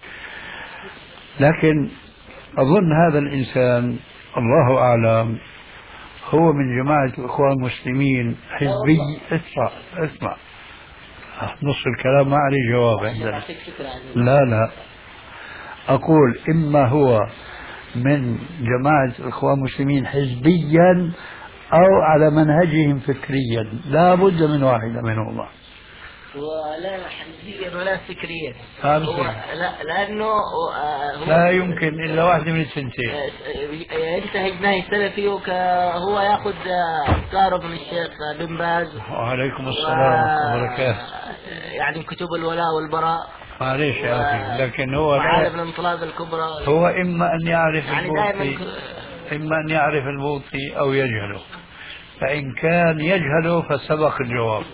[SPEAKER 4] لكن أظن هذا الإنسان الله أعلم هو من جماعة الإخوان المسلمين حزبي. اسمع اسمع نص الكلام ما عليه جواب عندنا. لا لا أقول إما هو من جماعة الإخوان المسلمين حزبيا أو على منهجهم فكريا، لا بد من واحدة منهما.
[SPEAKER 6] ولا حزبيا ولا فكريا،
[SPEAKER 4] هو
[SPEAKER 6] لا لأنه هو
[SPEAKER 4] لا يمكن إلا واحدة من الثنتين.
[SPEAKER 6] ينتهج نهج سلفي وهو يأخذ أفكاره من الشيخ بن باز.
[SPEAKER 4] وعليكم السلام ورحمة الله وبركاته.
[SPEAKER 6] يعني كتب الولاء والبراء.
[SPEAKER 4] معليش يا أخي، لكن هو
[SPEAKER 6] عالم الانقلاب الكبرى.
[SPEAKER 4] هو إما أن يعرف
[SPEAKER 6] يعني
[SPEAKER 4] البوطي إما أن يعرف البوطي أو يجهله، فإن كان يجهله فسبق الجواب.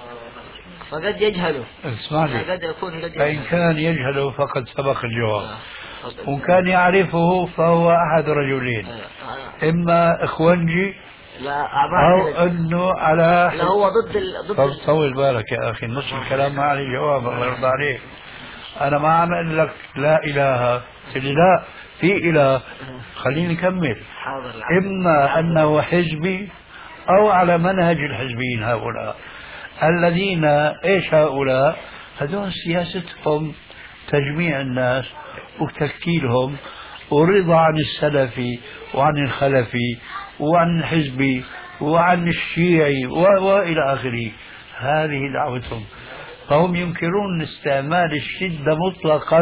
[SPEAKER 6] فقد يجهله.
[SPEAKER 4] اسمعني.
[SPEAKER 6] قد يكون قد يجهله.
[SPEAKER 4] فإن كان يجهله فقد سبق الجواب. وإن كان يعرفه فهو أحد رجلين، إما إخوانجي
[SPEAKER 6] لا
[SPEAKER 4] أو أنه على
[SPEAKER 6] لا هو ضد ال... ضد
[SPEAKER 4] طول بالك يا أخي، نص الكلام ما عليه جواب الله يرضى عليك. أنا ما عم أقول لك لا إله، تقول لا في إله، خليني أكمل. إما أنه حزبي أو على منهج الحزبيين هؤلاء الذين إيش هؤلاء؟ هذول سياستهم تجميع الناس وتشكيلهم ورضا عن السلفي وعن الخلفي وعن الحزبي وعن الشيعي وإلى آخره. هذه دعوتهم، فهم ينكرون استعمال الشدة مطلقا،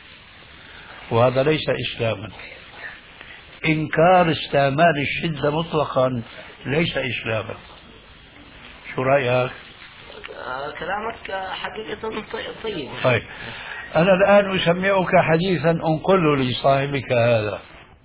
[SPEAKER 4] وهذا ليس إسلاما. إنكار استعمال الشدة مطلقا ليس إسلاما. شو رأيك؟
[SPEAKER 6] كلامك حقيقة طيب.
[SPEAKER 4] طيب أنا الآن أسمعك حديثا أنقله لصاحبك هذا.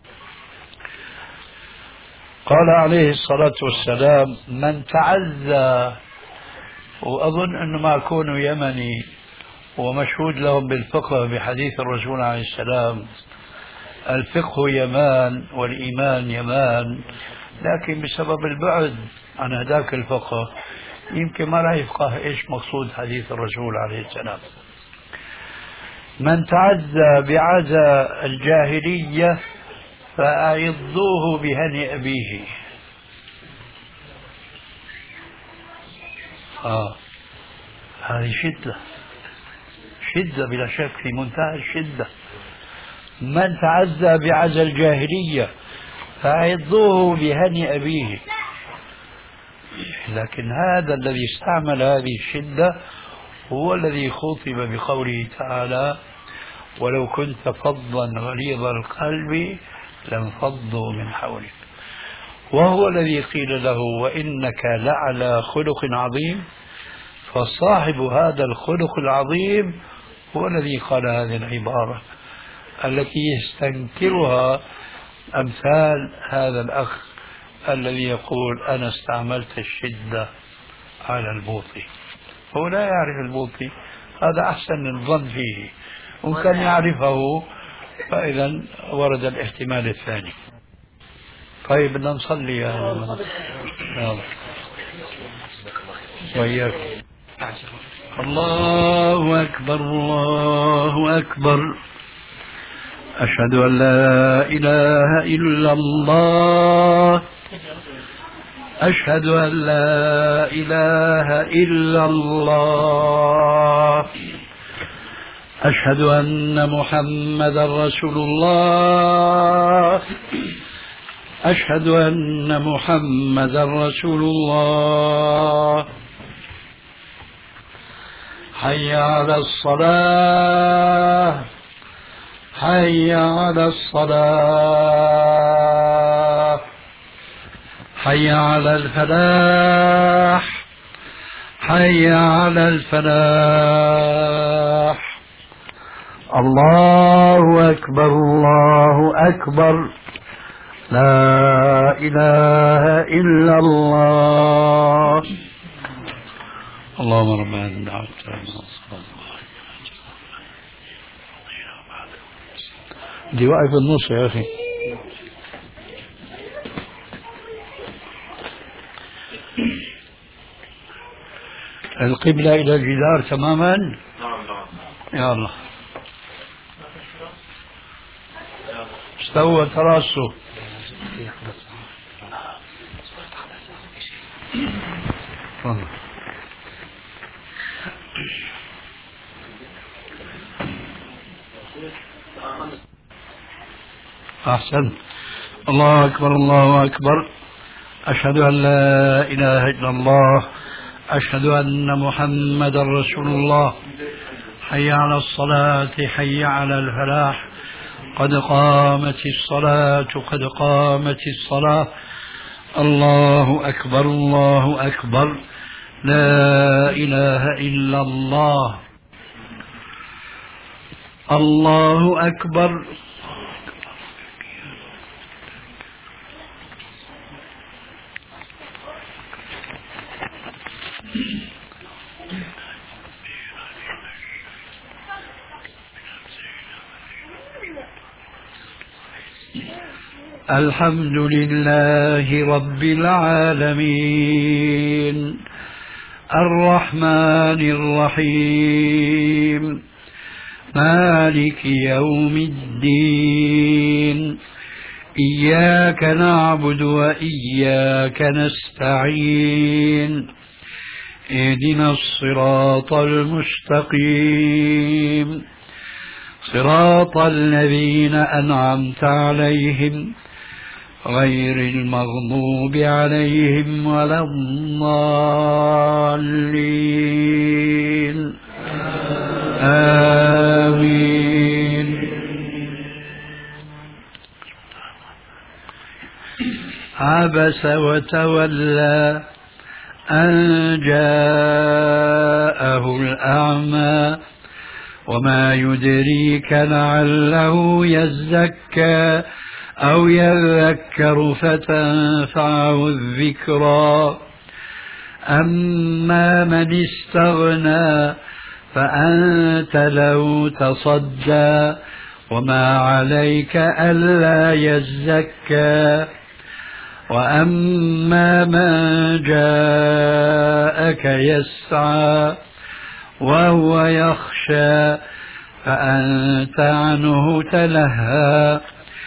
[SPEAKER 4] قال عليه الصلاة والسلام: من تعزى، وأظن أنه ما كونه يمني ومشهود لهم بالفقه بحديث الرسول عليه السلام: الفقه يمان والإيمان يمان، لكن بسبب البعد عن هذاك الفقه يمكن ما لا يفقه إيش مقصود حديث الرسول عليه السلام. من تعزى بعزى الجاهلية فأعضوه بهني أبيه. آه هذه شدة، شدة بلا شك في منتهى الشدة. من تعزى بعزى الجاهلية فأعضوه بهني أبيه. لكن هذا الذي استعمل هذه الشدة هو الذي خطب بقوله تعالى: ولو كنت فظا غليظ القلب لانفضوا من حولك. وهو الذي قيل له: وإنك لعلى خلق عظيم. فصاحب هذا الخلق العظيم هو الذي قال هذه العبارة التي يستنكرها أمثال هذا الأخ الذي يقول: أنا استعملت الشدة على البوطي. هو لا يعرف البوطي، هذا أحسن الظن فيه، وإن كان يعرفه فإذا ورد الاحتمال الثاني. طيب بدنا نصلي يا يلا وياك. الله أكبر الله أكبر. أشهد أن لا إله إلا الله. أشهد أن لا إله إلا الله. أشهد أن محمدا رسول الله. أشهد أن محمدا رسول الله. حي على الصلاة حي على الصلاة حي على الفلاح حي على الفلاح. الله أكبر الله أكبر. لا إله إلا الله. اللهم رب هذه الدعوة دي واقف النص يا أخي. القبلة إلى الجدار تماما. يا الله استوى تراسه. أحسن. الله أكبر الله أكبر. أشهد أن لا إله إلا الله. أشهد أن محمدا رسول الله. حي على الصلاة حي على الفلاح. قد قامت الصلاة قد قامت الصلاة. الله أكبر الله أكبر. لا إله إلا الله. الله أكبر. الحمد لله رب العالمين الرحمن الرحيم مالك يوم الدين. إياك نعبد وإياك نستعين. اهدنا الصراط المستقيم صراط الذين أنعمت عليهم غير المغضوب عليهم ولا الضالين. آمين. عبس وتولى أن جاءه الأعمى وما يدريك لعله يزكى أو يذكر فتنفعه الذكرى. أما من استغنى فأنت له تصدى وما عليك ألا يزكى. وأما من جاءك يسعى وهو يخشى فأنت عنه تلهى.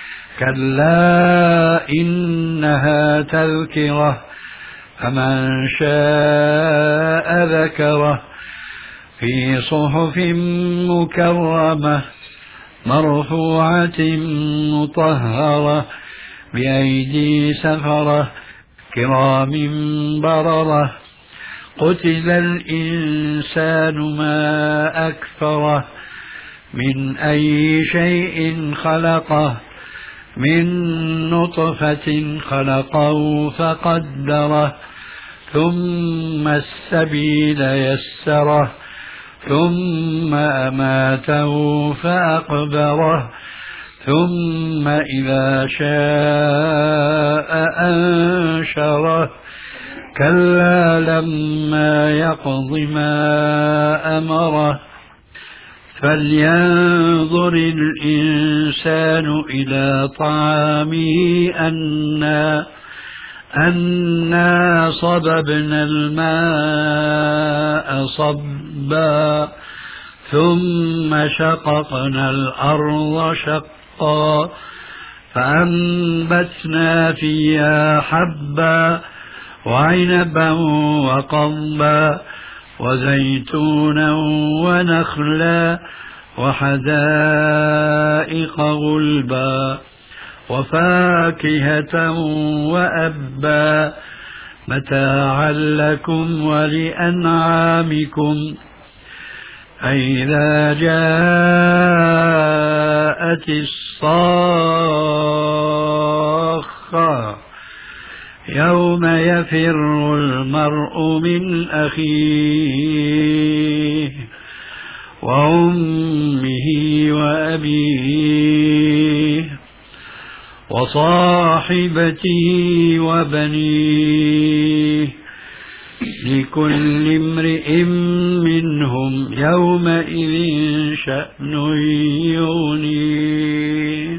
[SPEAKER 4] كلا إنها تذكرة فمن شاء ذكره في صحف مكرمة مرفوعة مطهرة بأيدي سفرة كرام بررة. قتل الإنسان ما أكفره من أي شيء خلقه من نطفة خلقه فقدره ثم السبيل يسره ثم أماته فأقبره ثم إذا شاء أنشره. كلا لما يقض ما أمره. فلينظر الإنسان إلى طعامه أنا أنا صببنا الماء صبا ثم شققنا الأرض شقا فأنبتنا فيها حبا وعنبا وقضبا وزيتونا ونخلا وحدائق غلبا وفاكهة وأبا متاعا لكم ولأنعامكم فإذا جاءت الصاخة يوم يفر المرء من أخيه وأمه وأبيه وصاحبته وبنيه لكل امرئ منهم يومئذ شأن يغنيه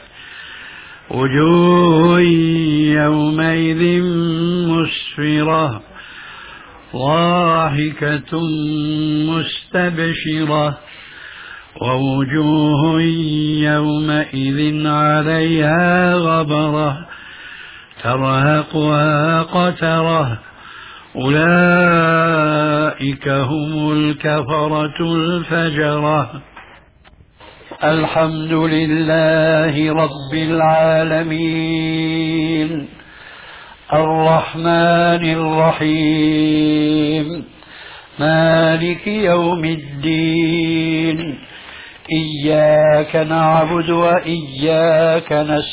[SPEAKER 4] وجوه يومئذ مسفرة ضاحكة مستبشرة ووجوه يومئذ عليها غبرة ترهقها قترة أولئك هم الكفرة الفجرة. الحمد لله رب العالمين الرحمن الرحيم مالك يوم الدين إياك نعبد وإياك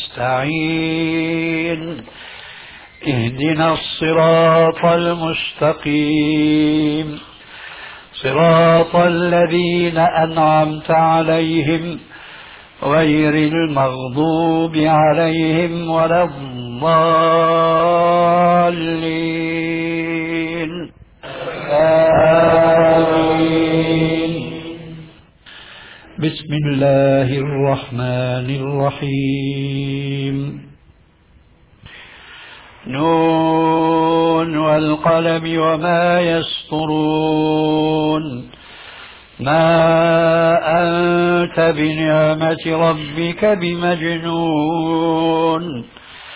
[SPEAKER 4] نستعين اهدنا الصراط المستقيم صراط الذين أنعمت عليهم غير المغضوب عليهم ولا الضالين آمين. بسم الله الرحمن الرحيم نون والقلم وما يسطرون ما أنت بنعمة ربك بمجنون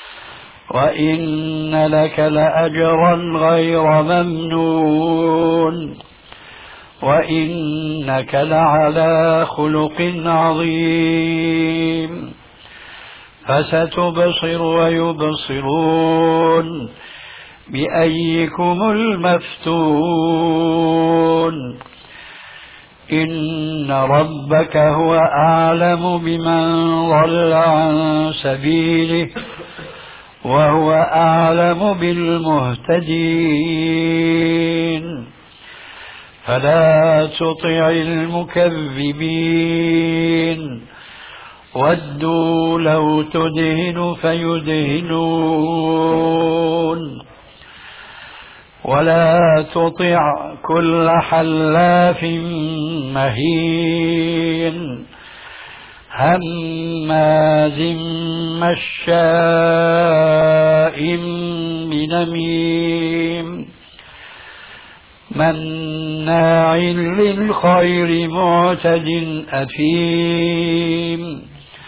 [SPEAKER 4] وإن لك لأجرا غير ممنون وإنك لعلى خلق عظيم فستبصر ويبصرون بأيكم المفتون إن ربك هو أعلم بمن ضل عن سبيله وهو أعلم بالمهتدين فلا تطع المكذبين ودوا لو تدهن فيدهنون ولا تطع كل حلاف مهين هماز مشاء بنميم مناع للخير معتد أثيم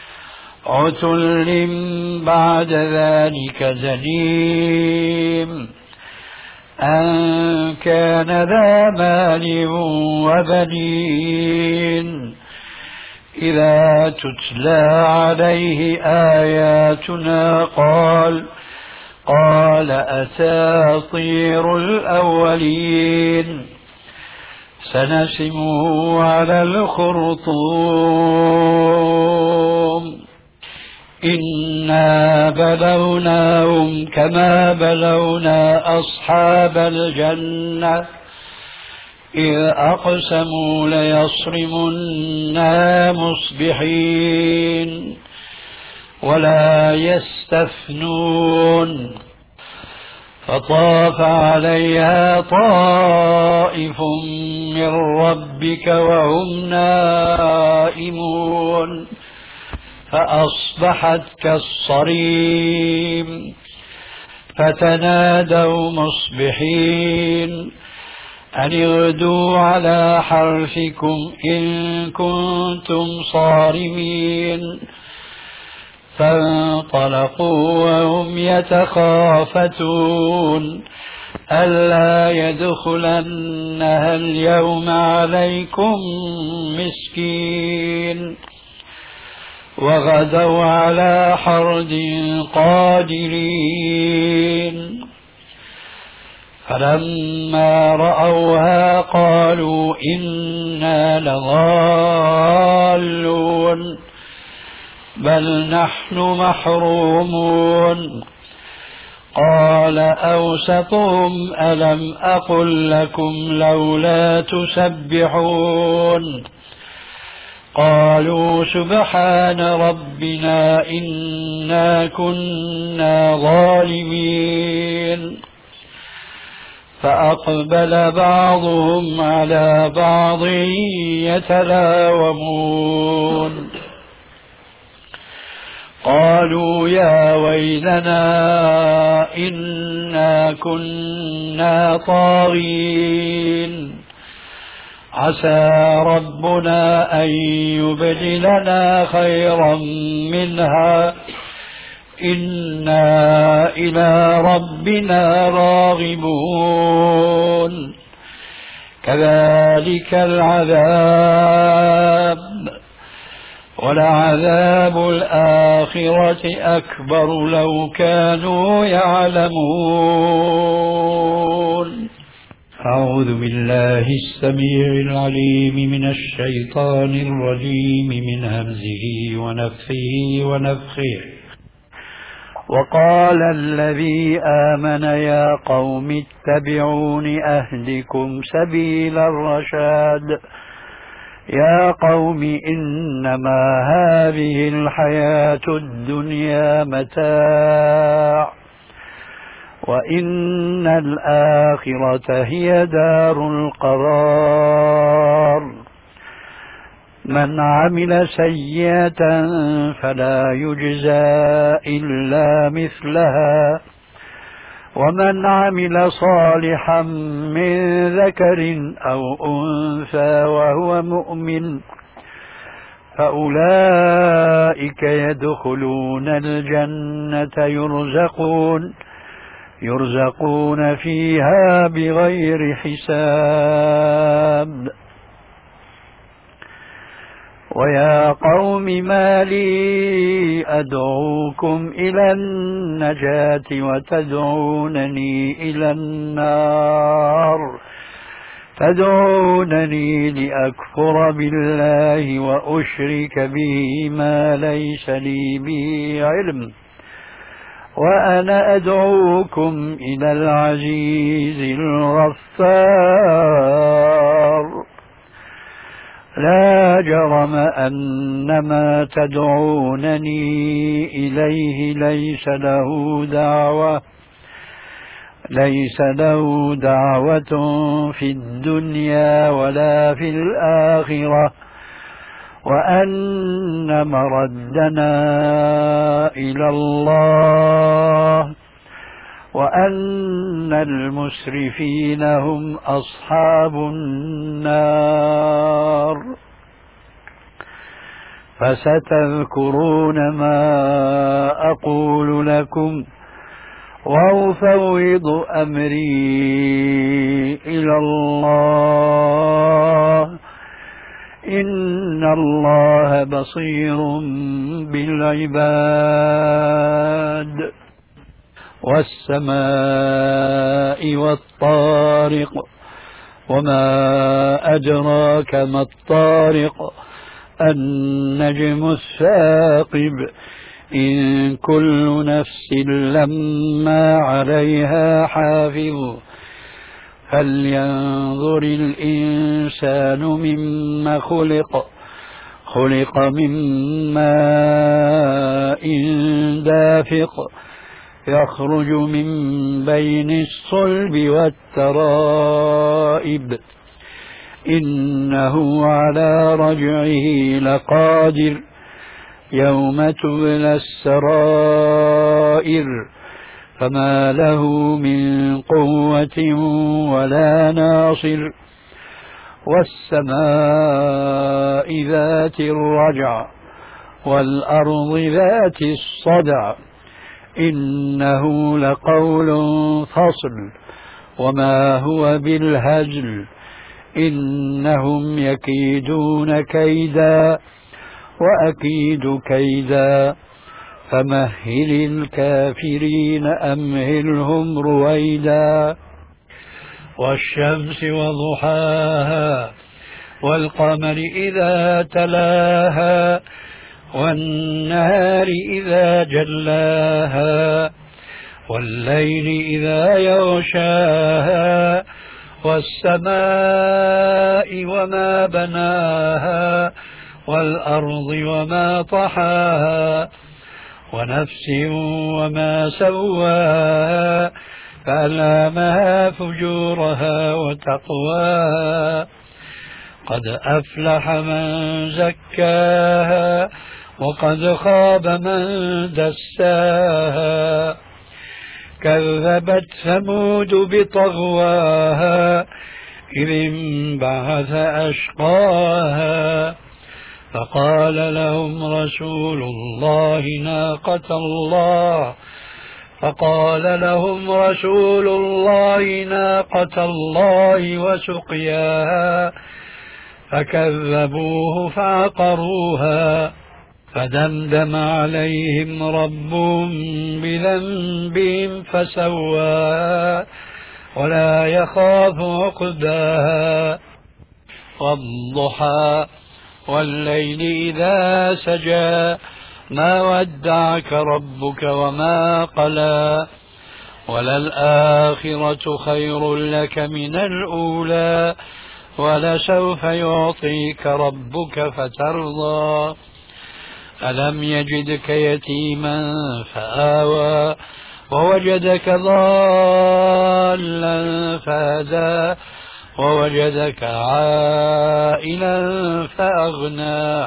[SPEAKER 4] عتل بعد ذلك زنيم أن كان ذا مال وبنين إذا تتلى عليه آياتنا قال قال أساطير الأولين سنسمه على الخرطوم إنا بلوناهم كما بلونا أصحاب الجنة إذ أقسموا ليصرمنها مصبحين ولا يستثنون فطاف عليها طائف من ربك وهم نائمون فأصبحت كالصريم فتنادوا مصبحين أن اغدوا على حرثكم إن كنتم صارمين فانطلقوا وهم يتخافتون ألا يدخلنها اليوم عليكم مسكين وغدوا على حرد قادرين فلما رأوها قالوا إنا لضالون بل نحن محرومون قال أوسطهم ألم أقل لكم لولا تسبحون قالوا سبحان ربنا إنا كنا ظالمين فأقبل بعضهم على بعض يتلاومون قالوا يا ويلنا إنا كنا طاغين عسى ربنا أن يبدلنا خيرا منها إنا إلى ربنا راغبون كذلك العذاب ولعذاب الآخرة أكبر لو كانوا يعلمون. أعوذ بالله السميع العليم من الشيطان الرجيم من همزه ونفخه ونفخه. وقال الذي آمن يا قوم اتبعون أهدكم سبيل الرشاد يا قوم إنما هذه الحياة الدنيا متاع وإن الآخرة هي دار القرار من عمل سيئة فلا يجزى إلا مثلها ومن عمل صالحا من ذكر أو أنثى وهو مؤمن فأولئك يدخلون الجنة يرزقون يرزقون فيها بغير حساب. ويا قوم ما لي أدعوكم إلى النجاة وتدعونني إلى النار تدعونني لأكفر بالله وأشرك به ما ليس لي به علم وأنا أدعوكم إلى العزيز الغفار لا جرم أن ما تدعونني إليه ليس له دعوة ليس له دعوة في الدنيا ولا في الآخرة وأن مردنا إلى الله وأن المسرفين هم أصحاب النار. فستذكرون ما أقول لكم وأفوض أمري إلى الله إن الله بصير بالعباد. والسماء والطارق وما أدراك ما الطارق النجم الثاقب إن كل نفس لما عليها حافظ فلينظر الإنسان مما خلق خلق من ماء دافق يخرج من بين الصلب والترائب إنه على رجعه لقادر يوم تبلى السرائر فما له من قوة ولا ناصر. والسماء ذات الرجع والأرض ذات الصدع إنه لقول فصل وما هو بالهزل إنهم يكيدون كيدا وأكيد كيدا فمهل الكافرين أمهلهم رويدا. والشمس وضحاها والقمر إذا تلاها والنهار إذا جلاها والليل إذا يغشاها والسماء وما بناها والأرض وما طحاها ونفس وما سواها فألهمها فجورها وتقواها قد أفلح من زكاها وقد خاب من دساها. كذبت ثمود بطغواها إذ انبعث أشقاها فقال لهم رسول الله ناقة الله فقال لهم رسول الله ناقة الله وسقياها فكذبوه فعقروها فدمدم عليهم ربهم بذنبهم فسواها ولا يخاف عقباها. والضحى والليل إذا سجى ما ودعك ربك وما قلى وللآخرة خير لك من الأولى ولسوف يعطيك ربك فترضى. ألم يجدك يتيما فآوى ووجدك ضالا فهدى ووجدك عائلا فأغنى.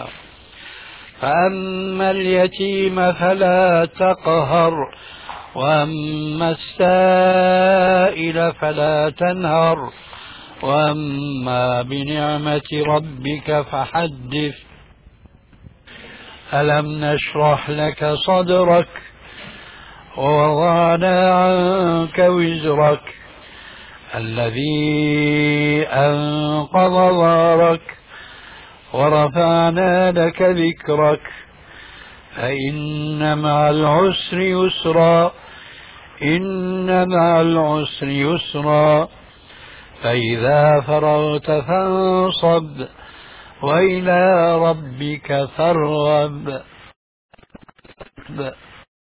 [SPEAKER 4] فأما اليتيم فلا تقهر وأما السائل فلا تنهر وأما بنعمة ربك فحدث. ألم نشرح لك صدرك ووضعنا عنك وزرك الذي أنقض ظهرك ورفعنا لك ذكرك فإن مع العسر يسرا إن مع العسر يسرا فإذا فرغت فانصب وإلى ربك فارغب.